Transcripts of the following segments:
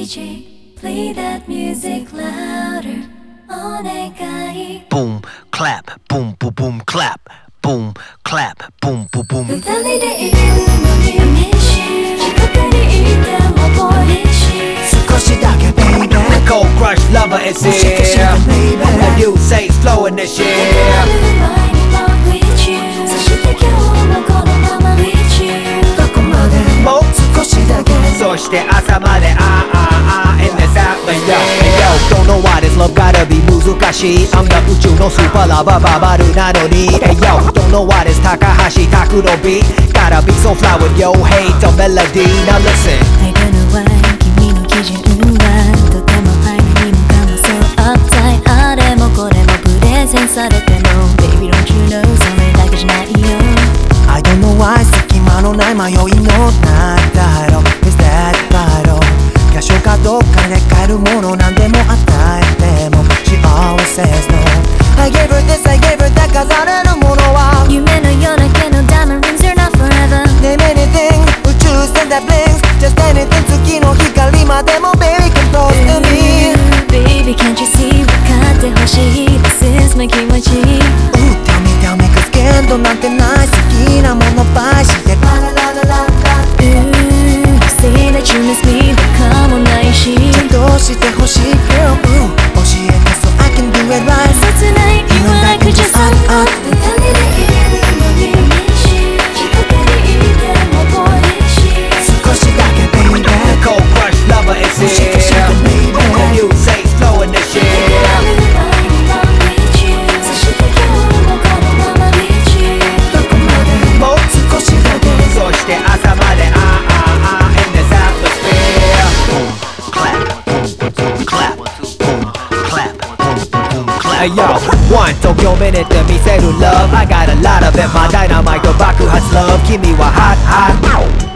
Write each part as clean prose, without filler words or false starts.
DJ, play that music louder. お願い Boom, clap, boom, boom, boom, clap. Boom, clap, boom, boom, boom. 二人でいるのに寂しい近くにいても恋しい少しだけ baby Cold crush lover is here. A new safe flowing this year. 前にも with you そして今日もこのまま with you どこまでも少しだけそして朝までin this atmosphere. Hey yo, don't know why this love gotta be 難しい I'm the 宇宙のスーパーラバーババルなのに Hey yo, don't know why this 高橋拓の beat Gotta be so fly with yo hate the melody. Now listen I don't know why 君の基準はとても愛何もかもそう uptight あれもこれもプレゼンされても Baby don't you know それだけじゃないよ I don't know why 隙間のない迷いのないだろ Is that vital 場所かどっかで買えるもの何でも与えても She always says no I gave her this, I gave her that 飾れるものは夢のようだけの diamond rings You're not forever Name anything 宇宙船 that blinks Just anything 月の光までも Baby come close to me Baby can't you see 分かってほしい This is my 気持ち Ooh, tell me, tell me 'cause 限度なんてない好きなものばいしてララララララ Say that you miss me どかもないしどうしてほしい girl Ooh, 教えて so I can do it right So tonight you and I could just up 二人でいるのに寂しい近くにいても恋しい少しだけ baby Cold crush lover is here. A new safe flowing this year. 前にも with you そして今日もこのまま with you どこまでもう少しだけそして朝までin this atmosphere. Boom, clap, boom, boom, clap. Boom, clap, boom, boom, clap. Hey yo, one 東京ミニット見せる love. I got a lot of it. まあダイナマイト爆発 love. 君は hot hot.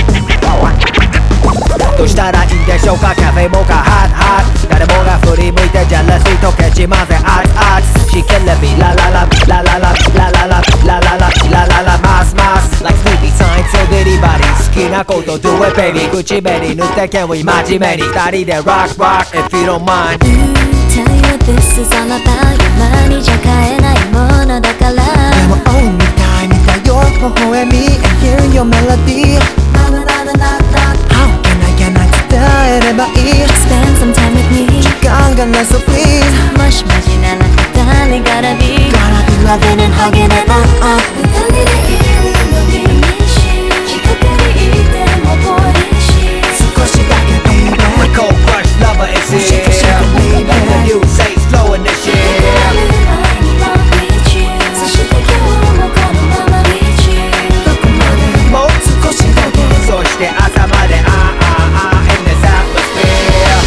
どうしたらいいんでしょうかカフェモカ hot hot 誰もが振り向いてジャラシー溶けちまぜ hot hot She killing me la la la la la la la la la la la la la la la mas mas Like sleepy sign so anybody 好きなこと do it baby 口紅塗ってけんを真面目に二人で rock rock if you don't mind Tell you this is all about you 間にじゃ買えないものだからでも oh 見たい見たい your 微笑み and hear your melody How can I 伝えればいい Spend some time with me 時間がない so please もしマジなら二人 gotta be Gotta be loving and hugging it 二人でいるのに寂しい近くにいても恋しい少しだけ baby Cold crush lover is here A new safe flowing this year 前にも with you そして今日もこのまま with you どこまでもう少しだけそして朝までin this atmosphere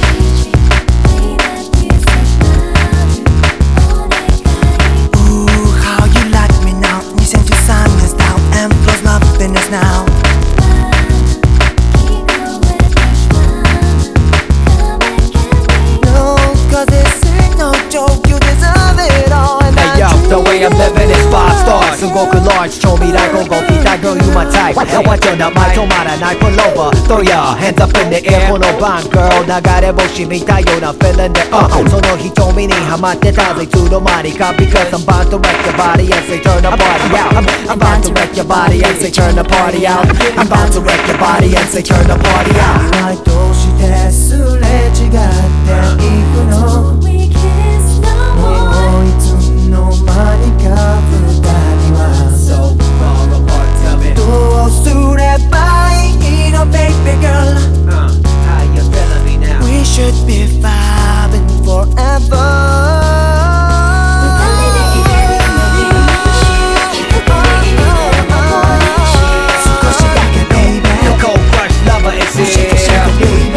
Ooh, how you like me now 2013 is now and flows nothing is now No, 'cause this ain't no joke You deserve it all and Hey yo, I the way I'm living is 5 stars すごく large 超未来今後期待 girl you my type わっちゃな前止まらない pull over throw your hands up in the air この番 girl 流れ星見たような feeling でその瞳にハマってたぜいつの間にか Because I'm about to wreck your body and say turn the party out I'm about to wreck your body and say turn the party out I'm about to wreck your body and say turn the party out 愛どうしてすれ違っていくの We kiss no も more ういつの間にか二人は So far apart tell me どうすればいいの baby girl How you feeling me now We should be vibing forever 少しだけ baby Your cold crush lover is here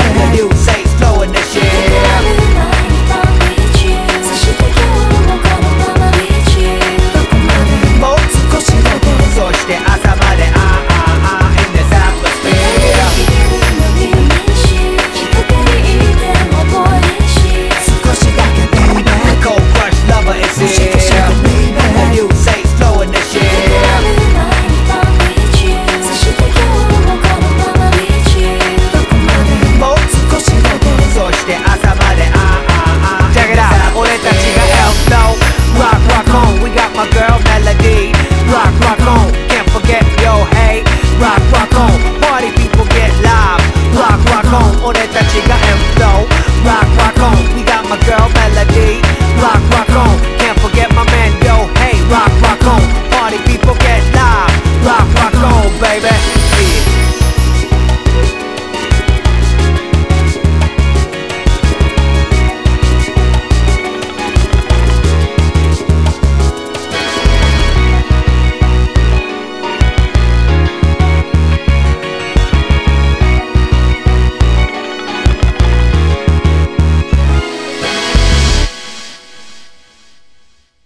コン俺た